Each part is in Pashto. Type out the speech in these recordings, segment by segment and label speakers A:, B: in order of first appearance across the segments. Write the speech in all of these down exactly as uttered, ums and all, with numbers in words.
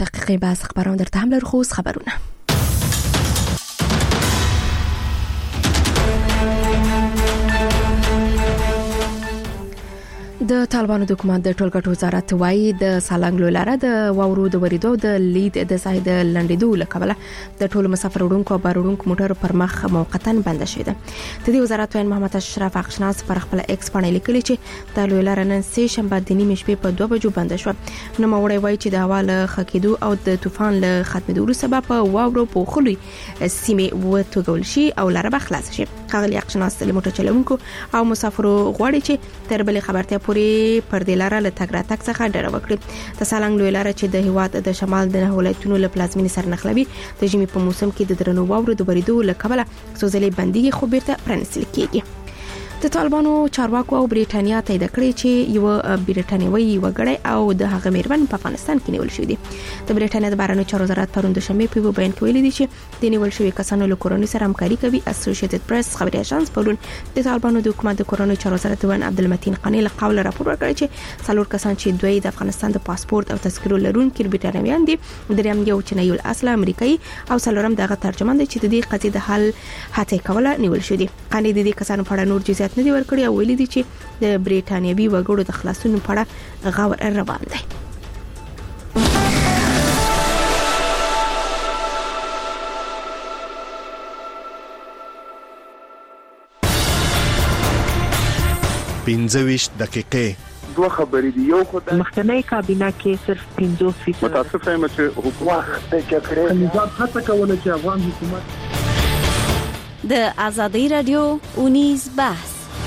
A: دقیقې بحث خبرونه درته هم لرو، خو خبرونه د طالبانو د حکومت د ټولګټو وزارت وايي د سالنګ لاره د واورو د وریدو د لید د ځای د لنډېدو لکبله د ټولو مسافر وړونکو او بار وړونکو موټر پر مخ موقتا بند شوی دی. د دې وزارت وین محمد اشرف اخشناس پر خپل ایکس باندې لیکلی چې د لاره نن سه شنبه د نیمه شپې په دوه بجو بند شو. نو موړی وایي چې د هوا له خکېدو او د طوفان له ختمېدو سبب په واورو په خلوي سیمه وټګول شي او لاره به خلاص شي. خغلی اخشناس له موټر چلونکو او مسافرو غواړي چې تر بلې خبرته پورې پر دې لاره له تګ راتګ څخه ډډه وکړي. د سالنګ لوی لاره چې د هیواد د شمال د نه ولایتونو له پلازمینې سره نښلوي د ژمي په موسم کې د درنو واورو د بریدو له کبله سوزلې بندي خو بیرته پرانستل کیږي. د طالبانو چارواکو او بریټانیا تایید کړی چې یو بریټانیوي وګړی او د هغه میرمن په افغانستان کې نیول شوی دی. د بریټانیا د بهرنیو چارو وزارت پروند شنبه په بیان کې ویلي دی چې د نیول شوی کسانو له کورونو سره همکاري کوي. اسوسییټډ پریس خبري اژانس پرون د طالبانو د حکومت د کورونو چارو وزارت وان عبدالمتین قانی له قول راپور ورکړی چې څلور کسان چې دوی د افغانستان د پاسپورت او تذکرو لرونکي بریټانویان دي، دریم یو چینایي اصل امریکایي او څلورم دغه ترجمان دی چې د دې قضیې د حل هڅه کوله نیول شوی دی. قانی د دې کسانو په اړه نور جزئیات نه دی ورکړی او ویلي دي چې د بریټانیوي وګړو د خلاصون په اړه غور روان دی.
B: پنځه ویشت دقیقې
C: دوه خبرې دي. یو خدای
D: مخکنی کابینه کې صرف پنځه فیصد
C: متاسف یم چې حکومت کې کړی نظام هڅه کوله چې افغان حکومت
E: د ازادي رادیو اونیز بحث.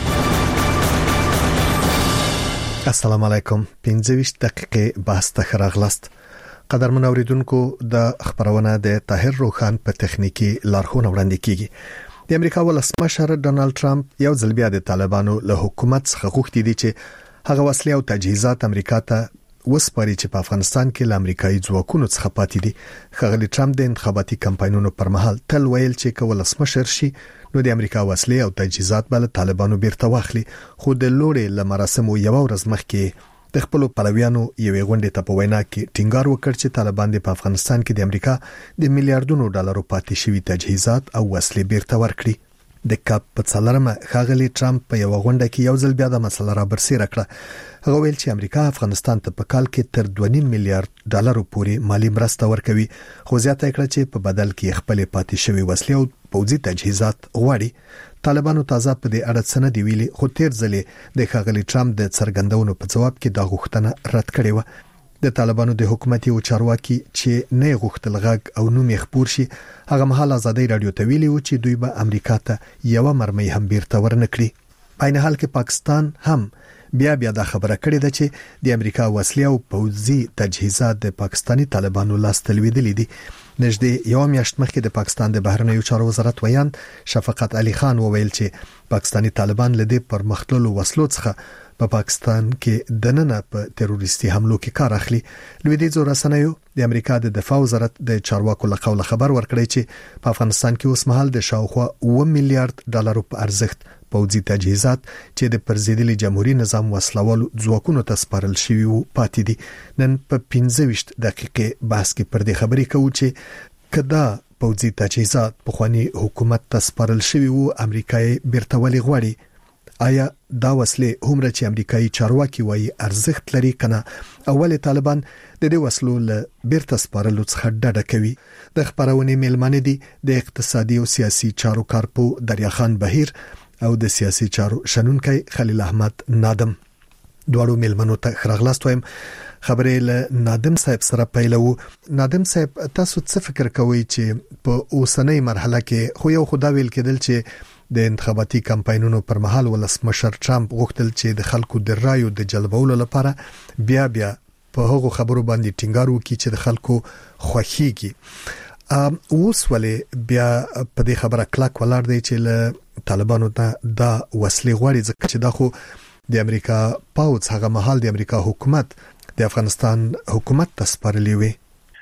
B: السلام علیکم. پنځه ویشت دقیقې بحث ته راغلاست. قدرمن اوریدونکو، د خبرونه د طاهر روخان په تخنیکی لارښوونه وړاندې کیږي. د امریکا ولسمشر ډونالد ټرمپ یو ځل بیا د طالبانو له حکومت څخه غوښتي دي چې هغه وسلې او تجهیزات امریکا ته وسپاري چې په افغانستان کې له امریکایي ځواکونو څخه پاتې دي. خغلی ټرمپ د انتخاباتي کمپاینونو پر مهال تل ویل چې که ولسمشر شي نو د امریکا وسلې او تجهیزات بل طالبانو بیرته واخلي، خو د لوړې لمراسمو یو ورځ مخکې د خپل پلویانو یوې غونډې ته په وینا کې ټینګار وکړ چې طالبان د افغانستان کې د امریکا د میلیارډونو ډالرو پاتې شوی تجهیزات او وسلې بیرته ورکړي. د کاپ په څلورمه خغلی ټرمپ په یو غونډه کې یو ځل بیا د مسله را برسېره کړه. هغه ویل چې امریکا افغانستان ته په کال کې تر دوه نیم میلیارډ ډالرو پورې مالی مرسته ورکوي، خو زیاته کړه چې په بدل کې خپل پاتې شوی وسلې او پوځي تجهیزات غواړي. طالبانو تازه په دې اړه څه نه دی ویلي، خو تیر ځلې د خغلی ټرمپ د څرګندونو په جواب کې دا غوښتنه رد کړې و. د طالبانو د حکومتي او چارواکي چې نه غوښتل غږ او نوم یې خبر شي، هغه مهال ازادي رادیو ته ویلي و چې دوی به امریکا ته یو مرمۍ هم بیرته ورنکړي. په عین حال کې پاکستان هم بیا بیا دا خبره کړې ده چې د امریکا وسلې او پوځي تجهیزات د پاکستانی طالبانو لاس ته لویدلې دي. نږدې یو میاشت مخکې د پاکستان د بهرنیو چارو وزارت ویان شفقت علي خان وویل چې پاکستانی طالبان له دې پرمختللو وسلو څخه په پاکستان کې د نن په تروریستي حملو کې کار اخلي. لویدیځو رسنیو د امریکا د دفاع وزارت د چارواکو له قوله خبر ورکړی چې په افغانستان کې اوس مهال د شاوخوا اوه میلیارډ ډالرو په ارزښت پوځي تجهیزات چې د پرزیدلي جمهوریت نظام وسلوالو ځواکونو ته سپارل شوي وو پاتې دي. نن په پنځه ویشت دقیقې بحث کې پر دې خبرې کوو چې کدا پوځي تجهیزات په خواني حکومت ته سپارل شوي وو، امریکایي بیرته ولې غواړي؟ آیا دا وسلې هم چې امریکایي چارواکي وایي ارزښت لري کنه؟ اول طالبان د دې وسلو له بیرته سپارلو څخه ډډه کوي. د خبرونې میلمانه دي د اقتصادي او سیاسي چارو کارپو دریا خان بهیر او د سیاسي چارو شنونکي خلیل احمد نادم. دواړو میلمنو ته خراغلاست وایم. خبرې له نادم صاحب سره پیلو. نادم صاحب، تاسو څه فکر کوئ چې په اوسنۍ مرحله کې خو یو خدا ویل کېدل چې د انتخاباتي کمپاینونو پر مهال ولسمشر ټرمپ غوښتل چې د خلکو د رایو د جلبولو لپاره بیا بیا په هغو خبرو باندې ټینګار وکړي چې د خلکو خوښيږي. اوس ولې بیا په دې خبره کلک ولاړ دی چې له طالبانو ته دا وسلې غواړي، ځکه چې دا خو د امریکا پاوځ هغه مهال د امریکا حکومت د افغانستان حکومت ته سپارلې وي.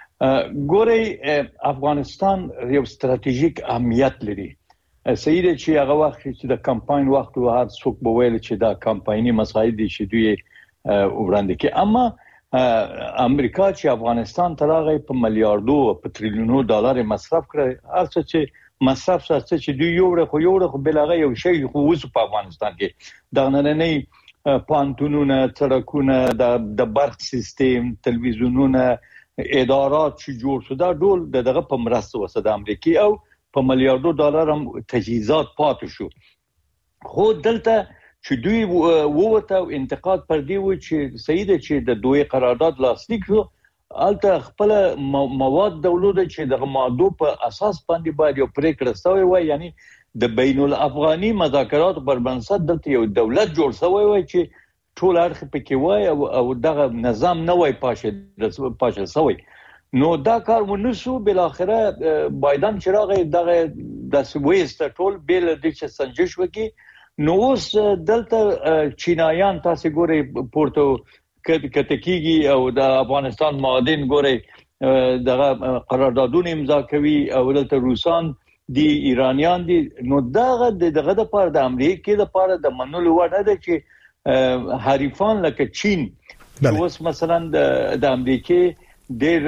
F: ګوري افغانستان یو ستراتیژیک اهمیت لري. صحیح دی چې هغه وخت چې د کمپاین وخت او هر څوک به ویل چې دا کمپایني مسایل دي چې دوی وړاندې کوي، اما امریکا چې افغانستان ته راغی په میلیارډو په تریلیونو ډالر مصرف کړ هرڅه چې مصرف سره چې دوی یو ورخ یو ورخ بلغه یو شی خو وس په افغانستان کې د نننۍ پانتونونه سړکونه د د برق سیستم تلویزیونونه ادارات چې جوړ شو دا ټول دغه په مرسته وسه د امریکای او په میلیارډو ډالر هم تجهیزات پاتې شو خو دلته چې دوی ووته انتقاد پر دی و چې سید چې د دوی قرارداد لاسلیک شو الته خپل مواد دولت چې د ماده په اساس باندې باید یو پریکړه شوی وای یعنی د بین الافغاني مذاکرات پر بنسټ دلته یو دولت جوړ شوی وای چې ټول اړخ پکې وای او دغه نظام نه وای پاشه پاشه شوی نو دا کار ونسو بل اخره بایدن چراغ دغه د سويست ټول بل د چې سنجش وکي نو اوس دلته چینایان تاسو ګوري پورتو کتکیږي او د افغانستان معادن ګوري دغه قراردادونه امضا کوي او دلته روسان دي ایرانیان دي نو دغه دغه د پاره د امریکای د پاره د منلو وړ ده چې حریفان لکه چین اوس مثلا د امریکای ډېر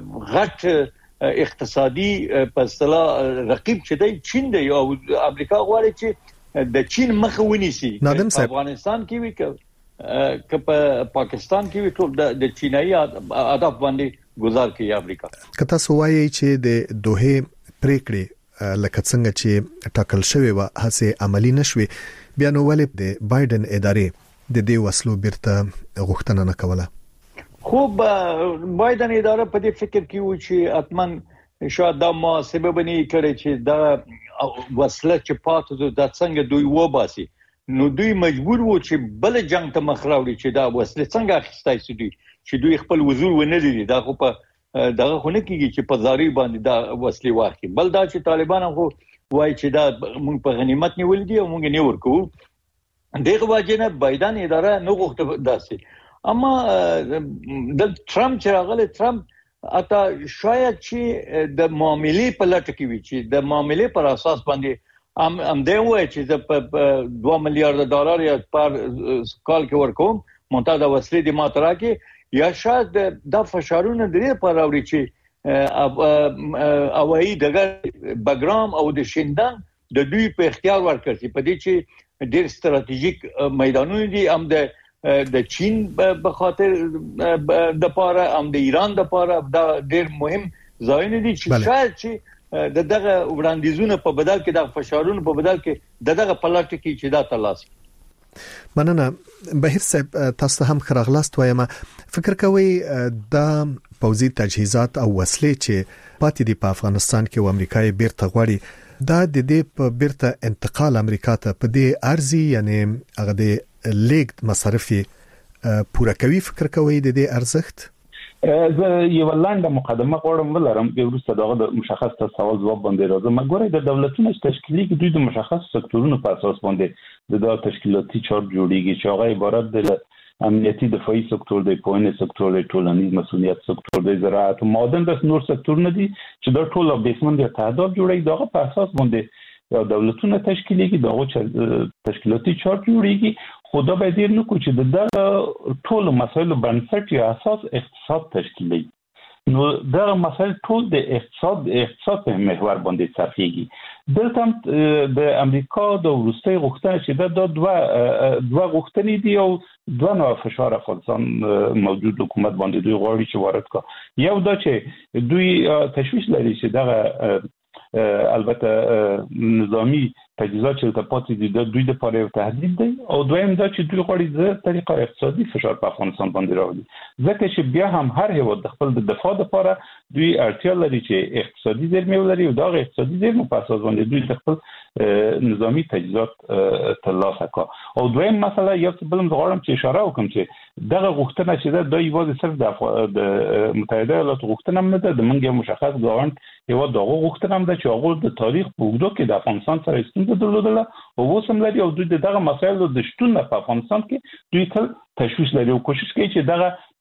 F: غټ اقتصادي په اصطلاح رقیب چې دی چین دی او امریکا غواړي چې د چین مخه ونیسي افغانستان کې وي که په پاکستان کې ټول د چینایي هدف باندې گزار کوي امریکا
B: کته سوایي چې د دوه پریکړې لکه څنګه چې ټاکل شوی و هڅه عملی نشوي بیا نو ولې د بایدن ادارې د دې وسلو بیرته غوښتنه نه کوله
F: خو بایدن اداره په دې فکر کې و چې اتمن شاید دا ما سبب نه کړي چې دا وسله چې پاتې د څنګه دوی وباسي نو دوی مجبور وو چې بل جنگ ته مخ راوړي چې دا وسله څنګه اخیستای شي دوی چې دوی خپل وزور ونه لري دا خو په دغه خونه کېږي چې په زاري باندې دا وسله واخلي بل دا چې طالبان خو وایي چې دا موږ په غنیمت نیول دي او موږ نه ورکو دغه واجنه بایدن اداره نه غوښته داسي اما د ټرمپ چې راغله ټرمپ اته شاید چې د معاملې په لټه کې وي چې د معاملې پر اساس باندې ام ام دی وای چې په دوه میلیارډ ډالر یا پر کال کې ورکوم مونږ د وسلې د ماترا کې یا شاید د فشارونه درې پر اوري چې اوایي دغه بګرام او د شیندان د دوی په اختیار ورکړي په دې چې ډېر ستراتیژیک میدانونه دي هم د د چین په خاطر د پاره هم د ایران د پاره دا ډېر مهم ځایونه دي چې شاید چې د دغه وړاندیزونه په بدل کې د فشارونو په بدل کې د دغه پلاټ کې چې دا تلاسي
B: مننه بهیر صاحب تاسو هم خراغلاست وایم فکر کوي د پوزي تجهیزات او وسلې چې پاتې دي په افغانستان کې او امریکای بیرته غواړي دا د دې په بیرته انتقال امریکا ته په دې ارزي یعنی هغه د لیګ مصارفي پوره کوي فکر کوي د دې ارزښت
G: زه یو لاندې مقدمه غواړم ولرم چې وروسته دغه د مشخص سوال جواب باندې راځم مګورې د دولتونو تشکیلي کې دوی د مشخص سکتورونو په اساس باندې د تشکیلاتي چارت جوړیږي چې هغه عبارت د امنیتي دفاعي سکتور دی پوهنې سکتور دی ټولنیز مسؤلیت سکتور دی زراعت او معدن د نور سکتورونه دي چې دا ټول بیسمن د تعهدات جوړي دغه په اساس باندې یا دولتونه تشکیلي کې دغه تشکیلاتي چارت جوړیږي خدا به دې نو کو چې د ټول مسایلو بنسټ یا اساس اقتصاد تشکیلي نو دا مسایل ټول د اقتصاد اقتصاد په محور باندې صرفيږي دلته د امریکا د روسي غوښتنه چې دا د دوه دوه غوښتنې دي او دوه نوع فشار افغانستان موجود حکومت باندې دوی غواړي چې وارد کړي یو دا چې دوی تشویش لري چې دا البته نظامی تجهیزات چې د پاتې دي د دوی د پاره یو تهدید دی او دویم دا چې دوی غواړي د طریقه اقتصادي فشار په افغانستان باندې راوړي ځکه چې بیا هم هر هیواد د خپل د دفاع لپاره دوی اړتیا لري چې اقتصادي زیرمې ولري او دا اقتصادي زیرمې په اساس باندې دوی د خپل نظامی تجهیزات ترلاسه کړي او دویم مسله یو څه بل غواړم چې اشاره وکم چې دغه غوښتنه چې دا یوازې صرف د متحده ایالاتو غوښتنه نه ده د منګه مشخص ګاونډ یو دغه غوښتنه ده چې هغه د تاریخ په اوږدو کې د افغانستان سره ستونزه درلودله او وسم لري او دوی دغه مسایل د شتون په افغانستان کې دوی تل تشویش لري او کوشش کوي چې دغه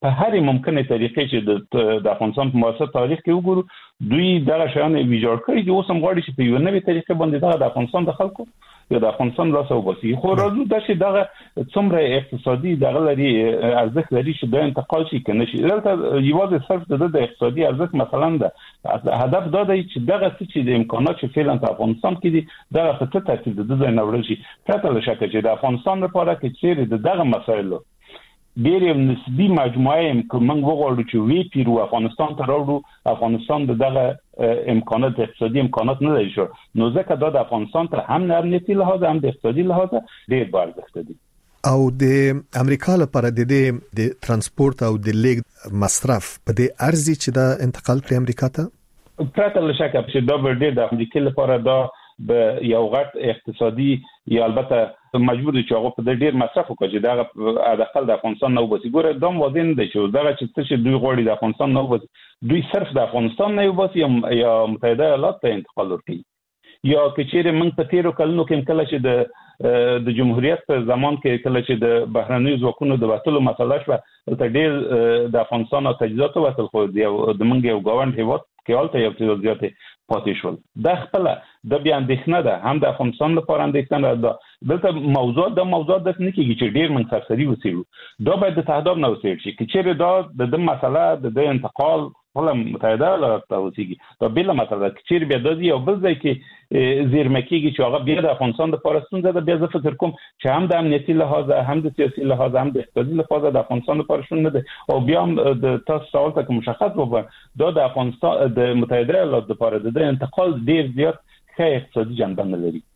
G: په هر ممکنه طریقې چې د افغانستان په معاصر تاریخ کې وګورو دوی دغه شان ویجاړ کړی دي. اوس هم غواړي چې په یو نوې طریقې باندې د افغانستان د خلکو یا د افغانستان لاسه وباسي. خو راځو د چې دغه څومره اقتصادي دغه لري ارزښت لري چې د انتقال شي کنه شي. دلته یوازې صرف د اقتصادي ارزښت مثلا د هدف دا دی چې دغه چې د امکانات چې فعلا په افغانستان کې دي دغه څه ترتیب د ځای نه ورشي. پرته له شکه چې د افغانستان لپاره کې چیرې دغه مسایلو ډېر نسبی مجموعه موږ وغواړو چې وی پیرو افغانستان ته راوړو، افغانستان دغه امکانات اقتصادي امکانات نه لري شو، نو ځکه دا د افغانستان ته هم امنیتي لحاظ هم د اقتصادي لحاظ ډېر بارځخته دي.
B: او د امریکا لپاره د دې د ترانسپورت او د لیګ مصرف په دې ارزي چې دا انتقال کړي امریکا ته؟
G: پرته له شکه چې دا به ډېر د امریکا لپاره دا به یو غټ اقتصادي یا البته مجبور دي چې هغه په ډېر مصرف وکړي چې دا د خپل د افغانستان نه وباسي. ګوره دا واضح دی چې دا چې دوی غواړي د افغانستان نه وباسي، دوی صرف د افغانستان نه وباسي یا متحده ایالات ته انتقال وکړي. یا کچېره موږ په تیرو کلونو کې کله چې د د جمهوریت په زمان کې کله چې د بهرنیو ځواکونو د وټلو مسله شوه، ته ډېر د افغانستان او تجهیزات وټل خو د موږ یو ګاونډ هیواد کې حالت یو څه زیاتې پاتې شول. دا خپل د بیا اندېښنه ده، هم د افغانستان لپاره اندېښنه ده. دلته موضوع د موضوع د نه کېږي چې ډېر من سرسري وسیلو، دا باید د تهداب نه وسیل شي. کچېره دا د مسله د انتقال ولا متحده ایالات ته وسیږي، دا بل مسله کچېره بیا د یو بل ځای کې زیرمه کېږي چې هغه بیا د افغانستان د فارستون ده. بیا زه فکر کوم چې هم د امنیتي لحاظ هم د سیاسي لحاظ هم د اقتصادي لحاظ د افغانستان د فارستون نه ده. او بیا هم د تاسو سوال ته مشخص وګورئ دا د افغانستان د متحده ایالات لپاره د انتقال ډېر زیات ښه اقتصادي جنبه نه لري.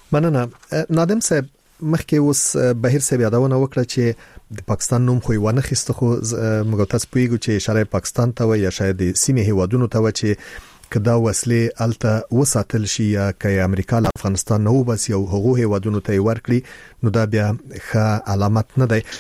B: مننه. نادم صاحب، مخکې اوس بهیر صاحب یادونه وکړه چې د پاکستان نوم خو ونه خسته، خو موږ تاسو پوهیږو چې اشاره پاکستان ته وي یا شاید د سیمې هیوادونو ته و چې کدا وسلې الته وساتل شي یا که امریکا له افغانستان نه وباسي او هغه هیوادونو ته ورکړي، نو دا بیا ښه علامت نه دی.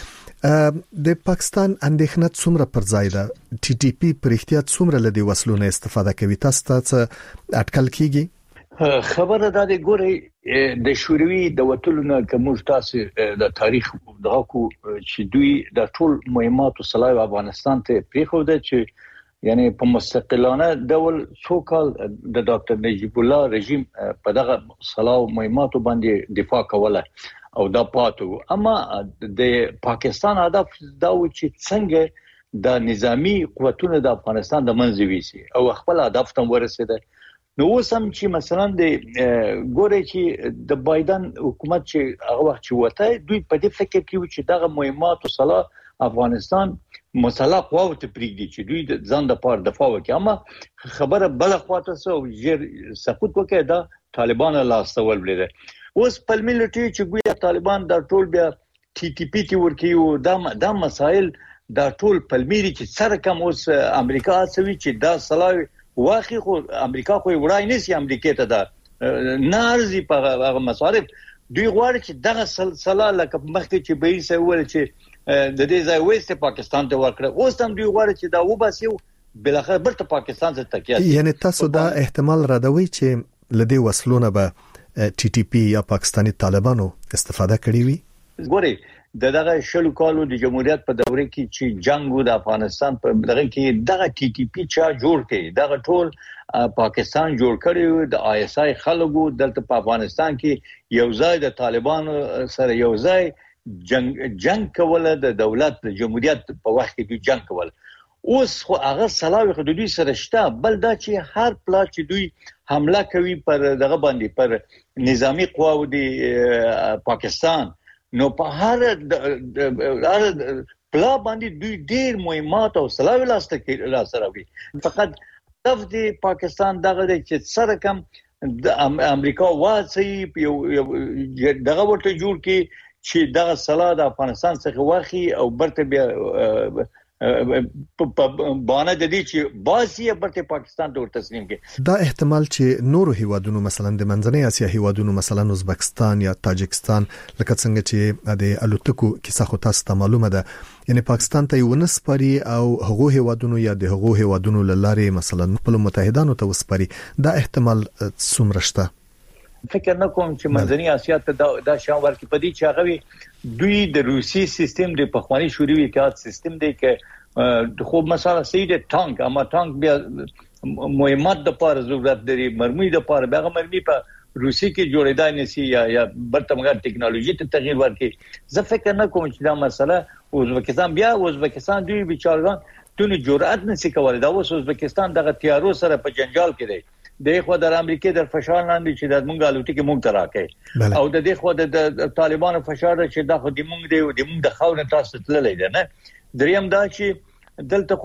B: د پاکستان اندېښنه څومره پر ځای ده؟ ټي ټي پی پر احتیاط څومره لدی وسلو نه استفاده کوي؟ تاسو ته اټکل کیږي؟
F: خبره دا دی، ګوري د شوروي د وټلو نه کوم تاسو د تاریخ دغه کو چې دوی د ټول مهمات او صلاح افغانستان ته پریخوده چې یعنی په مستقلانه ډول څو کال د ډاکټر نجیب الله رژیم په دغه صلاح مهمات باندې دفاع کوله او دا پاتو. اما د پاکستان هدف دا و چې څنګه د نظامی قوتونو د افغانستان د منځ ویسي او خپل هدف ته ورسېده. نو وسم چې مثلا د ګوري چې د بایدن حکومت چې هغه وخت چې وته دوی په دې فکر کې و چې دغه مهمات او صلاح افغانستان مسلح قوت پریږدي چې دوی د ځان د پاره دفاع وکړي. اما خبره بل خواته سو جیر سقوط وکړه دا طالبان لا استول بلیده. اوس په ملټي چې ګویا طالبان د ټول بیا ټي ټي پی تی ورکیو دا د مسائل دا ټول پلمیري چې سره کوم اوس امریکا سوي چې دا صلاح واخی خو امریکا خو وړای نسی امریکا ته دا نارزي په هغه مصارف دوی غواړي چې دغه سلسله لکه مخکې چې به یې سوال چې د دې ځای وست پاکستان ته ورکړه، اوس هم دوی غواړي چې دا وباسي بلخره برته پاکستان ته تکیه.
B: یعنی تاسو دا احتمال راډوي چې لدی وسلونه به ټي ټي پی یا پاکستانی طالبانو استفاده کړی وي؟
F: ګوري د دغه شلو کالو د جمهوریت په دوره کې چې جنگ د افغانستان په دغه کې دغه ټي ټي پی چا جوړ کړي، دغه ټول پاکستان جوړ کړي د آی اس آی خلکو دلته په افغانستان کې یو ځای د طالبانو سره یو ځای جنگ جنگ کوله د دولت د جمهوریت په وخت کې دوی جنگ کوله. اوس خو هغه صلاح حدودي سره شته، بل دا چې هر پلا چې دوی حمله کوي پر دغه باندې پر نظامی قواو د پاکستان، نو په هر هر پلا باندې دوی ډیر مهمات او صلاح لاسته کې لاسره وي. فقط هدف د پاکستان دغه چې سره کم د امریکا واسي دغه ورته جوړ کې چې دغه صلاح د افغانستان څخه واخی او برته بیا په باندې د دې چې باسي برته پاکستان ته تسلیم کړي.
B: دا احتمال چې نورو هیوادونو مثلا د منځنۍ اسیا هیوادونو مثلا ازبکستان یا تاجکستان لکه څنګه چې د الوتکو کیسه خو تاسو ته معلومه ده، یعنی پاکستان ته یو نسپاري او هغه هیوادونو یا د هغه هیوادونو لاره مثلا خپل متحدانو ته وسپاري، دا احتمال څومره شته؟
F: فکر نه کوم چې منځنۍ اسیا ته دا, دا شان ورکې پدې چې هغه دوی د روسي سیستم د پخوانی شوروي اتحاد سیستم دی کې خو مثلا سید تانک اما تانک بیا مهمات د پاره ضرورت لري مرمۍ د پاره بیا مرمۍ په روسي کې جوړېدای نسی یا یا برتمګر ټکنالوژي ته تغییر ورکړي زه فکر نه کوم چې دا مسله ازبکستان بیا ازبکستان دوی بیچارهان دونه جرأت نسی کولای دا اوس ازبکستان دغه تیارو سره په جنجال کې دی د خو د امریکای در فشار لاندې چې د مونږ الوتي کې مونږ تراکې او د دې خو د طالبانو فشار چې د خو د مونږ دی د مونږ د خاور تاسو تللی دی نه دریم دا چې دلته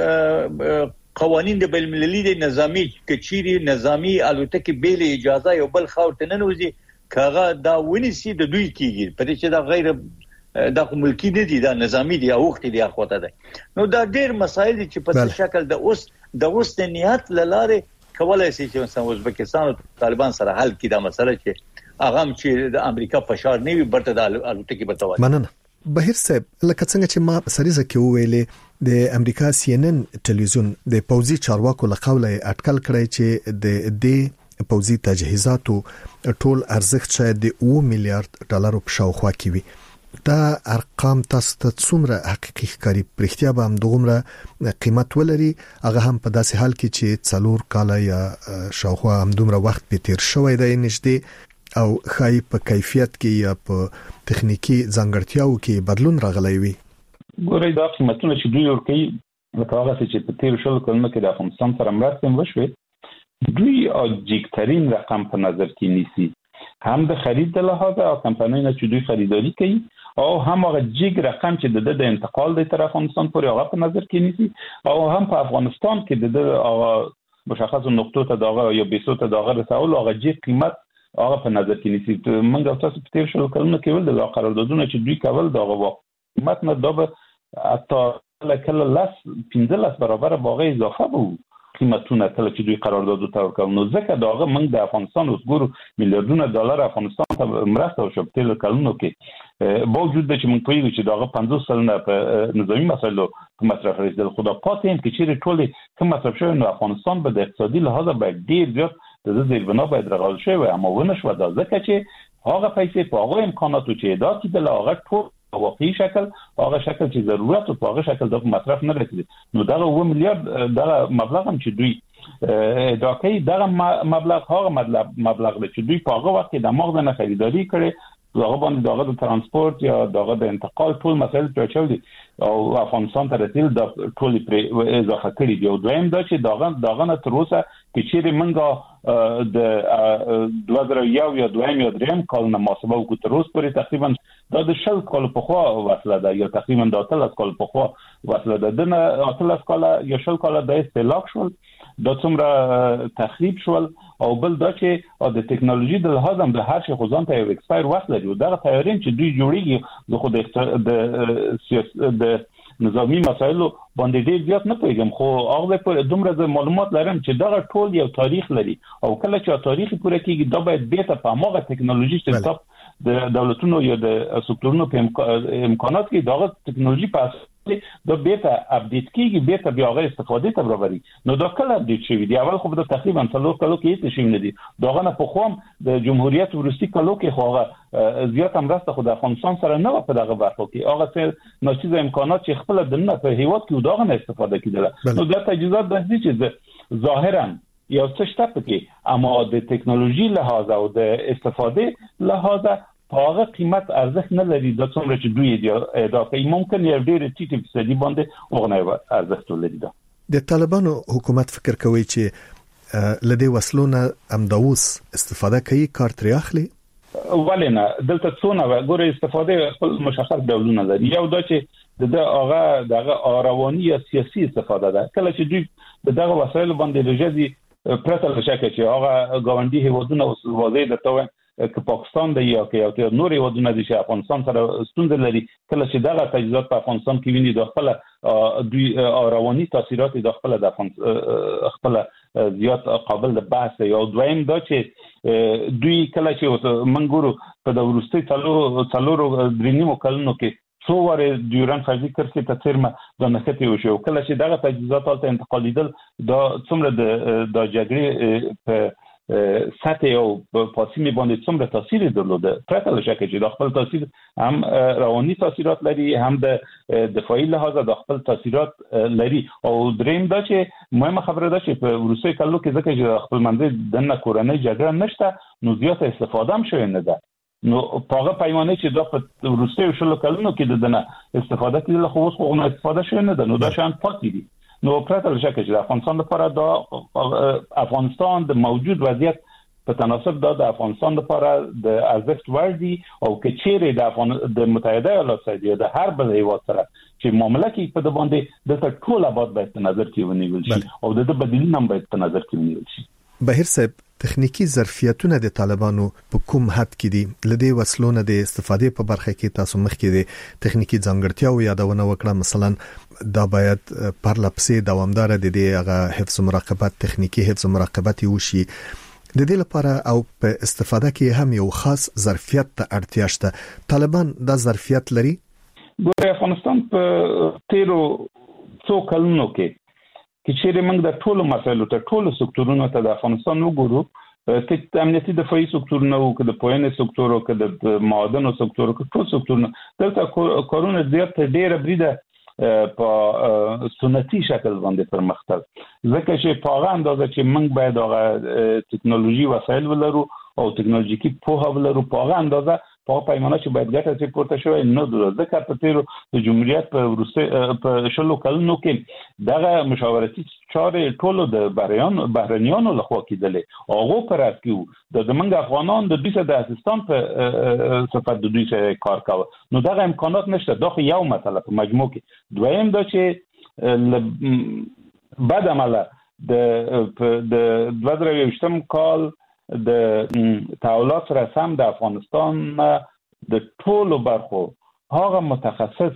F: خو قوانين د بین المللي د نظامی کچيري نظامی الوتکې بیل اجازه یو بل خاور ته نه نوځي کاغه دا ونیسي د دوی کیږي په دې چې دا غیر د ملکی نه دي دا نظامی دي او وخت دي اخوته ده نو دا ډېر مسایل چې په څه شکل د اوس د اوس د نیت لاره کولای شي چې ازبکستان او طالبان سره حل کړي دا مسله چې هغه چې د امریکا فشار نه وي برته د الوتکې په توګه
B: مننه بهیر صاحب لکه څنګه چې ما سریزه کې ویلې د امریکا سی ان ان ټلویزیون د پوزي چارواکو لقوله اټکل کړی چې د دې پوزي تجهیزاتو ټول ارزښت شاید د اوه میلیارډ ډالر په شاوخوا کې وي دا ارقام تاسو ته څومره حقيقي ښکاري پرختیا به هم دغومره قیمت ولري هغه هم په داسې حال کې چې څلور کاله یا شاوخوا هم دومره وخت په تیر شوی دی نږدې او خای په کیفیت کې یا په تخنیکی ځانګړتیاو کې بدلون راغلی وي
G: ګورې دا قیمتونه چې دوی ورکوي لکه هغه چې په تیر شل کلونو کې د افغانستان سره مرسته وشوه دوی اجیکترین رقم په نظر کې نیسي هم د خرید له لحاظه او کمپنیونه چې دوی خریداري کوي او هم هغه جیګ رقم چې د د انتقال د طرف افغانستان پورې هغه په نظر کې نیسي او هم په افغانستان کې د هغه مشخص نقطو ته دغه یا بیسو ته دغه رسول هغه جیګ قیمت هغه په نظر کې نیسي موږ تاسو په تیر شل کلونو کې ول د قراردادونو چې دوی کول دغه قیمت نه دا به حتی کله لاس پنځلس برابر باغ اضافه وو قیمتونه کله چې دوی قرارداد ته ورکول نو ځکه داغه موږ د افغانستان اوس ګورو میلیارډونه ډالر افغانستان ته مرسته وشو په تیر کلونو کې با وجود د چې موږ پوهیږو چې داغه پنځوس سلنه په نظامی مسایلو په مصرف رسیدل خدا پاتې هم کې چې ټول کوم مصرف شوی نو افغانستان به د اقتصادي لحاظ باید ډیر زیات د زیر بنا باید رغول شي اما ونه شو دا ځکه چې هغه پیسې په هغه امکاناتو چې ادا کیدل هغه ټول واقعي شکل هغه شکل چې ضرورت او هغه شکل د مصرف نه رسیدي نو دا اوه میلیارډ دا مبلغ هم چې دوی دا کوي دا مبلغ هغه مبلغ چې دوی په هغه وخت د مغز نه خریداري کړي دغه باندې دغه د ترانسپورت یا دغه د انتقال ټول مسایل پیچل دي او افغانستان ته رسیدل د ټول پر اضافه کړي دی او دویم دا چې دغه دغه نه تر اوسه چې چیرې منګه د دوه زره یو یا دویم یا دریم کال نه محاسبه وکړو تر اوسه پورې تقریبا دا د شل کال په خوا وصله ده یا تقریبا د اتلس کال په خوا وصله ده د اتلس کال یا شل کال د استهلاک شول د څومره تخریب شول او بل دا چې د ټکنالوژي د لحاظ هم د هر شي خو ځان ته یو ایکسپایر وخت لري دا تیارین چې دوی جوړیږي د خو د سیاست د نظامی مسایلو باندې ډیر زیات نه پوهیږم خو هغه په دومره معلومات لرم چې دا ټول یو تاریخ لري او کله چې تاریخ پوره کیږي دا باید بیت په هغه ټکنالوژي چې تاسو د دولتونو یا د سکتورونو په امکانات کې دا ټکنالوژي په دا بیت اپډیټ کیږي بیت بیا هغه استفاده ته برابري نو دا کله اپډیټ شوی دی اول خو د تقریبا څلور کلو کې هیڅ شي نه دي داغه نه په خوم د جمهوریت ورستی کلو کې خو زیات امرسته خو د افغانستان سره نه په دغه برخه کې هغه څه ناچیز امکانات چې خپل د نه په هیواد کې داغه نه استفاده کیدله نو دا تجهیزات د دې چې ظاهرا یو څه شته پکې اما د ټکنالوژي لحاظ او د استفاده لحاظ هغه قیمت ارزښت نه لري د څومره چې دوی ادا کوي ممکن یو ډیر ټیټ فیصدي باندې وغنه ارزښت ولري
B: د طالبانو حکومت فکر کوي چې لدی وسلونه امداوس استفاده کوي کار تر اخلي
G: ولنه دلته څونه ګوره استفاده خپل مشخص ډولونه لري یو دا چې د هغه دغه رواني یا سیاسي استفاده ده کله چې دوی دغه وسایل باندې لږه پرته لشکه چې هغه ګاونډي هیوادونه او وزیر د توه که پاکستان دی یا که یو نور ودونه دي چې افغانستان سره ستونزه لري کله چې دغه تجهیزات په افغانستان کې ویني د خپل دوی رواني تاثیرات د خپل د خپل زیات قابل د بحث یو دویم دا چې دوی کله چې منګورو په د ورستي څلورو څلورو درینیمو کلونو کې څو واره دیوران فرضي کرکې ته ترمه د نخته وشو کله چې دغه تجهیزات ته انتقالیدل دا څومره د د جګړې په سطح او پاسیمه باندې څومره تاثیر درلوده پرته له شکه چې د خپل تاثیر هم رواني تاثیرات لري هم د دفاعي لحاظ د خپل تاثیرات لري او دریم دا چې مهمه خبره ده چې په روسي کلو کې ځکه چې خپل منځ د کورنۍ جګړه نشته نو زیات استفاده هم شوی نه ده نو پاغه پیمانه چې د په روسي شلو کلونو کې د دنه استفاده کړي خو اوس خو نه استفاده شوی نه ده نو دا شان پاتې دي نو پرته له شکه چې د افغانستان لپاره دا افغانستان د موجود وضعیت په تناسب د افغانستان لپاره د ارزښت وړ دي او کچېره د افغان د متحده ایالات سره د هر بل هیواد سره چې معاملې کې په د باندې د ټول آباد باید په نظر کې ونیول شي او د بدیلون هم باید په نظر کې ونیول شي.
B: بهیر صاحب تخنیکی ظرفیتونه د طالبانو په کوم حد کې دي لدې وسلونه د استفادې په برخه کې تاسو مخ کې دي تخنیکی ځانګړتیاو یادونه وکړه مثلا دا باید پر لپسې دوامدار د دې هغه حفظ مراقبت تخنیکی حفظ مراقبت وشي د دې لپاره او په استفاده کې هم یو خاص ظرفیت ته اړتیا شته طالبان دا ظرفیت لري.
G: ګوره افغانستان په تیرو څو کلونو کې چې چیرې موږ د ټولو مسایلو ته ټولو سکتورونو ته د افغانستان وګورو چې د امنیتي دفاعي سکتورونو او د پوهنې سکتور او د معادنو سکتور او ټول سکتورونو دلته کارونه زیات ډېر بریده په سنتي شکل باندې پرمختګ ځکه چې په هغه اندازه چې موږ باید هغه ټکنالوژي وسایل ولرو او ټکنالوژیکي پوهه ولرو په هغه اندازه په پیمانه چې باید ګټه چې پورته شوی نه درو ځکه په تیرو د جمهوریت په روسي په شلو کلونو کې دغه مشاورتي چارې ټولو د بهريان بهرنیانو لخوا کېدلې هغه پر اسکو د زمنګ افغانان د دوی د اسستان په صفات د دوی سره کار کاوه نو دغه امکانات نشته دا خو یو مسله په مجموع کې دویم دا چې بعد عمله د د دوه زره یوویشتم کال د تحولات سره سم د افغانستان د ټولو برخو هغه متخصص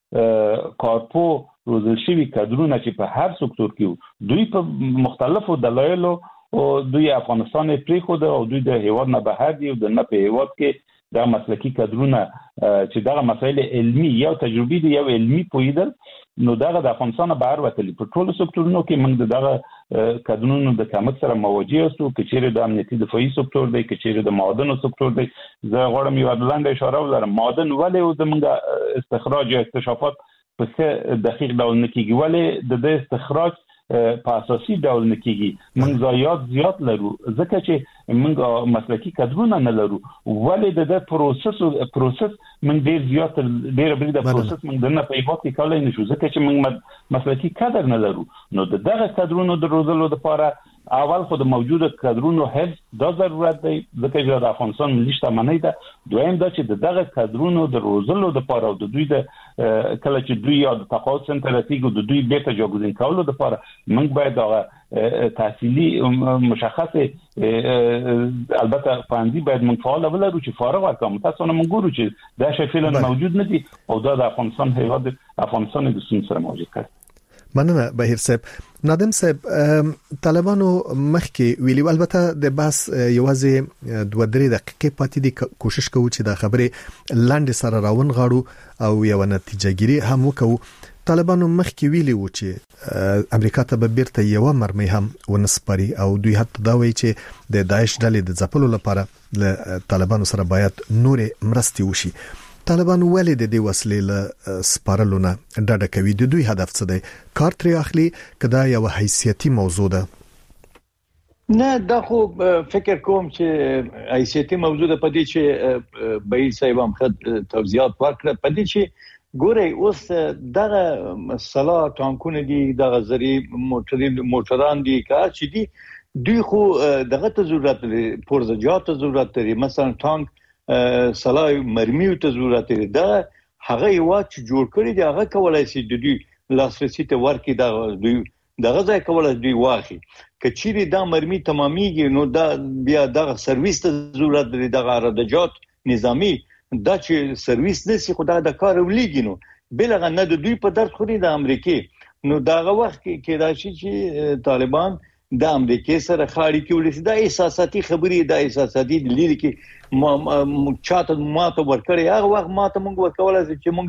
G: کارپو روزل شوی کادرونه چې په هر سکتور کې دوی په مختلفو دلایلو او دوی افغانستان پریخوده او دوی د هیواد نه بهر دي او د نه په هیواد کې د مسلکی کادرونه چې دغه مسایل علمي یا تجربي دي یا علمي پویدل نو دغه د افغانستان بهر وتلی په ټولو سکتورونو کې موږ دغه کادرونو د کمښت سره مواجه یو کچېره د امنیتي دفاعي سکتور دی کچېره د معادنو سکتور دی زه غواړم یو لاندې اشاره ولرم معادن ولې او زموږ استخراج یا اکتشافات په څه دقیق ډول نه کیږي ولې د دې استخراج په اساسي ډول نه کیږي موږ ضایعات زیات لرو ځکه چې موږ مسلکی کادرونه نه لرو ولې د پروسس پروسس موږ ډیر زیات ډیر بری د پروسس موږ نه په هیواد کې کولای نشو ځکه چې موږ مسلکی کادر نه لرو نو دغه کادرونو د روزلو لپاره اول خو د موجوده کادرونو حفظ دا ضرورت دی ځکه چې د افغانستان ملي شتمنۍ ده دویم دا چې دغه کادرونو د روزلو لپاره او د دوی د کله چې دوی یا د تقاعد سنتراتیګو د دوی بیرته جاګوزین کولو لپاره موږ باید هغه تحصیلي مشخصه البته فاندي باید موږ فعال ولرو چې فارغ وکړو تاسو نه موږ ګورو چې دا شی فعلا موجود نه دي او دا د افغانستان هیواد افغانستان د سیمې سره موجود کړي.
B: مننه بهیر صاحب. نادم صاحب طالبانو مخکې ویلي البته د باس یوازې دوه درې دقیقې پاتې دي کوشش کوو چې دا خبره لاندې سره راون غاړو او یو نتیجه ګیری هم وکړو. طالبانو مخکې ویلي و چې امریکا ته به بیرته یو مرمۍ هم ونسپاري او دوی حتی دا وایي چې د داعش ډلې د ځپلو لپاره له طالبانو سره باید نور مرستې وشي. طالبان ولې د دې وسلې له سپارلو نه ډډه کوي د دوی هدف څه دی کار ترې اخلي کدا یو حیثیتي موضوع ده
F: نه دا خو فکر کوم چې حیثیتي موضوع ده پدې چې بهیر صاحب هم خد توضیحات ورکړه پدې چې ګوري اوس دغه مسله ټانکونه دي دغه زری موټرې موټران دي کار چې دي دوی خو دغه ته ضرورت لري پرزجات ته ضرورت لري مثلا ټانک سلای مرمیو ته ضرورت لري دا هغه یو چې جوړ کړی دی هغه کولای شي د دوی لاسرسي ته ورکړي دا دوی دغه ځای کولای دوی واخی کچېری دا مرمی تمامېږي نو دا بیا دغه سرویس ته ضرورت لري دغه ردجات نظامی دا چې سرویس نسی خو دا د کار ولېږي نو بلغه نه د دوی په درد خوري د امریکای نو دغه وخت کې دا شي چې طالبان د امریکای سره خاړي کې ولې دا احساساتي خبرې د احساساتي لري کې ما چاته ماته ورکړی هغه وخت ماته موږ ورکول چې موږ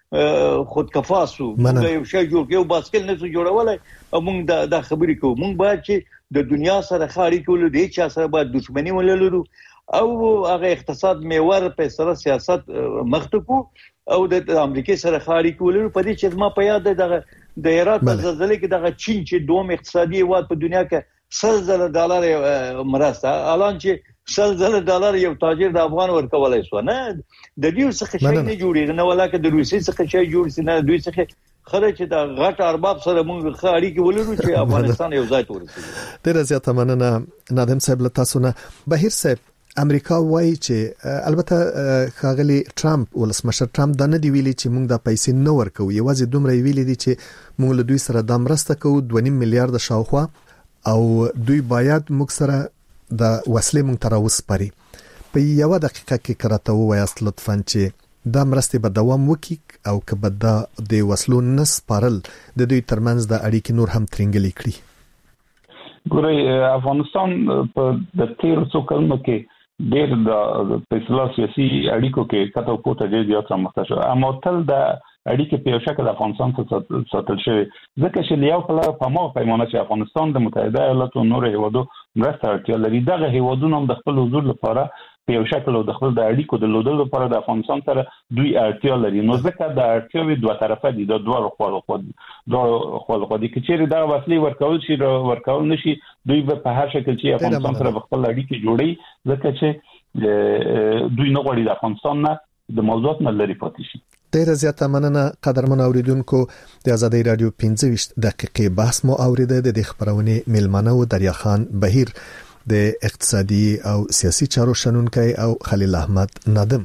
F: خودکفاسو موږ یو شی جوړ یو باسکل نه جوړولای موږ دا د خبرې کوو موږ باید چې د دنیا سره خاړي کول دي چې سره باید دښمنی ولرو او هغه اقتصاد میوار په سره سیاست مختکو او د امریکای سره خاړي کول په دې چې ما په یاد د د هرات په زلزلې کې د چین چې دوم اقتصادي واد په دنیا کې سل زره ډالر مرسته اعلان چې سل زره ډالر یو تاجر د افغان ورکولای شو نه د دې څخه شي نه جوړیږي نه ولاکه د روسي څخه شي جوړ سي نه دوی څخه خره چې د غټ ارباب سره موږ خاړي کې ولرو چې افغانستان یو ځای ورسېږي
B: ډیر زیاته مننه نادم صاحب له تاسو نه بهیر صاحب امریکا وایي چې البته خاغلی ټرمپ ولسمشر ټرمپ دا نه دی ویلي چې موږ د پیسې نه ورکو یوازې دومره ویلي دي چې موږ له دوی سره د مرسته کوو دوه نیم میلیارډ شاوخوا او دوی باید موږ سره د وسلې موږ تر اوسه پري په یو دقیقه کې کراته وایاست لطفاً چې دا مرستې به دوام وکړي او که به د وسلو نس پارل د دوی ترمنځ د اړیکې نور هم ترنګلې کړي.
G: ګورئ افغانستان په د تیر څو کلونو کې ډېر د فیصله سیاسي اړیکو کې کته پورته ډېر زیات رامخته شو اما تل د اړیکې په یو شکل افغانستان څخه ساتل شوی ځکه چې یو په لاره په مو پیمانه چې افغانستان د متحده ایالاتو نور هیوادو مرسته اړتیا لري دغه هیوادونو هم د خپل حضور لپاره په یو شکل او د خپل د اړیکو د لودلو لپاره د افغانستان سره دوی اړتیا لري نو ځکه د اړتیاوې دوه طرفه دي د دوه خواله خو دوه خواله خو دي چې دا وسلې ورکول شي ورکول نشي دوی په هر شکل چې افغانستان سره خپل اړیکې جوړي ځکه چې دوی نه غواړي د افغانستان نه د موضوعات نه لري پاتې شي.
B: ډیر زیاته مننه قدرمن اوریدونکو د آزادۍ رادیو پنځه ویشت دقیقې بحث مو اوریده د خبرونه میلمنه و دریا خان بهیر د اقتصادي او سیاسي چارو شنونکي او خلیل احمد نادم.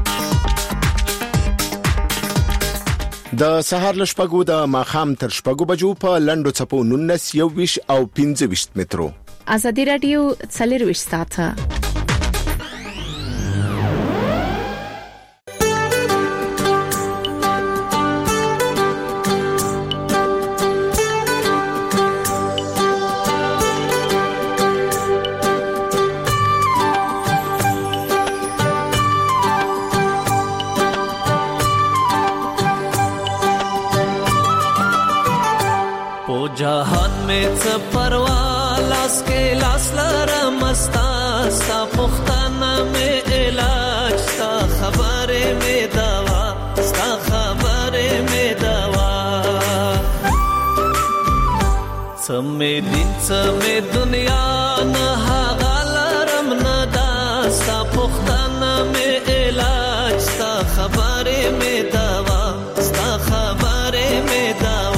H: د سهار لشپګو د ماخام تر شپګو بجو په لندو چپو نونس یو ویش او پنځه ویشت مترو
A: آزادۍ رادیو څلور ویشت ساعته
I: जहान में परवालास के लास लरमस्ता सा पुख्ताना में इलाज सा खबरे में दवा सा खबरे में दवा समे दिन समे दुनिया न हागलरम नदा सा पुख्ताना में इलाज सा खबरे में दवा सा खबरे में दवा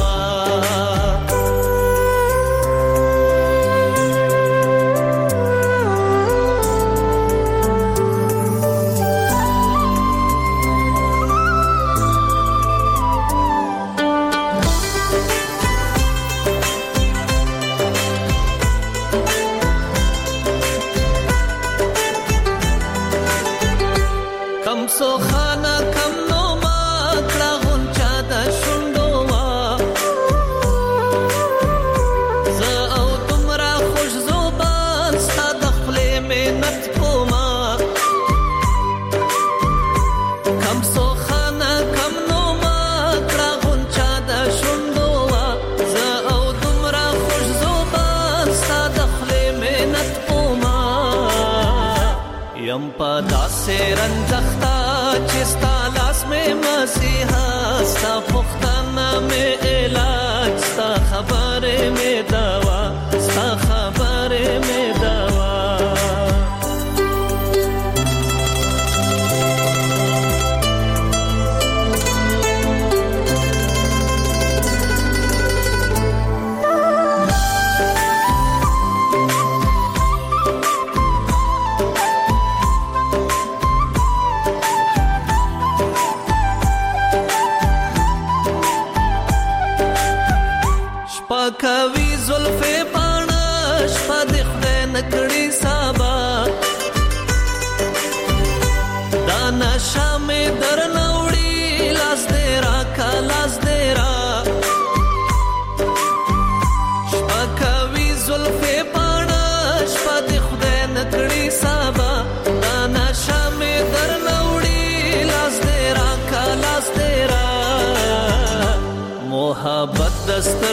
I: से रंजख्ता चिस्ता लास में मसीहा सा पुख्ताना में इलाज सा खबरे में दवा सा खबरे में दवा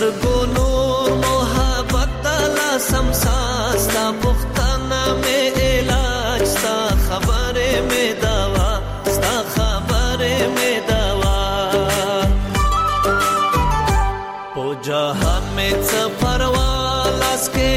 I: سترګو نور محبت لا سمسا ستا پختانه مې علاج ستا خبره مې دوا ستا خبره مې دوا په جهان مې څه پروا لاس کې